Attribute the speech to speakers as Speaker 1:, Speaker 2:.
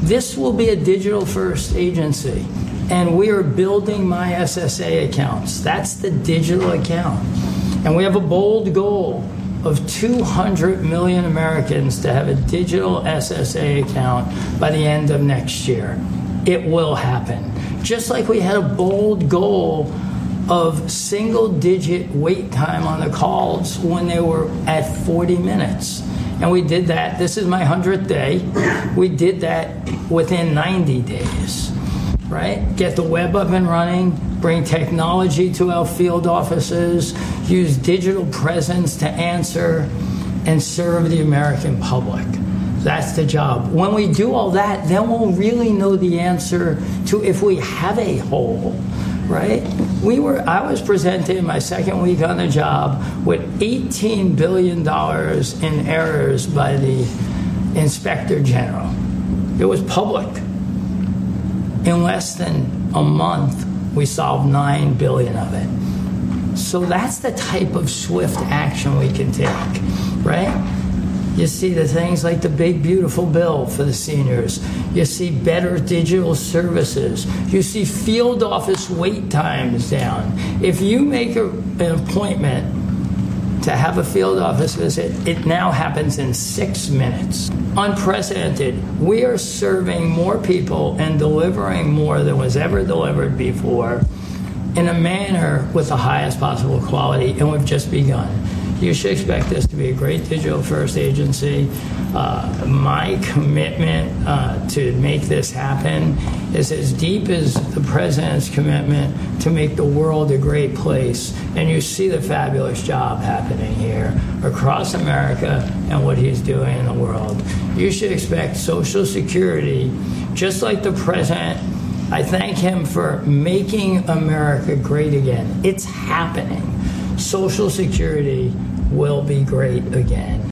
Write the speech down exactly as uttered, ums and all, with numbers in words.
Speaker 1: This will be a digital-first agency, and we are building My S S A accounts. That's the digital account. And we have a bold goal of two hundred million Americans to have a digital S S A account by the end of next year. It will happen. Just like we had a bold goal of single-digit wait time on the calls when they were at forty minutes. And we did that. This is my hundredth day. We did that within ninety days, right? Get the web up and running, bring technology to our field offices, use digital presence to answer, and serve the American public. That's the job. When we do all that, then we'll really know the answer to if we have a hole, right? We were, I was presented in my second week on the job with eighteen billion dollars in errors by the Inspector General. It was public. In less than a month, we solved nine billion dollars of it. So that's the type of swift action we can take, right? You see the things like the big, beautiful bill for the seniors. You see better digital services. You see field office wait times down. If you make a, an appointment to have a field office visit, it now happens in six minutes. Unprecedented. We are serving more people and delivering more than was ever delivered before in a manner with the highest possible quality, and we've just begun. You should expect this to be a great digital-first agency. Uh, my commitment uh, to make this happen is as deep as the president's commitment to make the world a great place. And you see the fabulous job happening here across America and what he's doing in the world. You should expect Social Security, just like the president. I thank him for making America great again. It's happening. Social Security will be great again.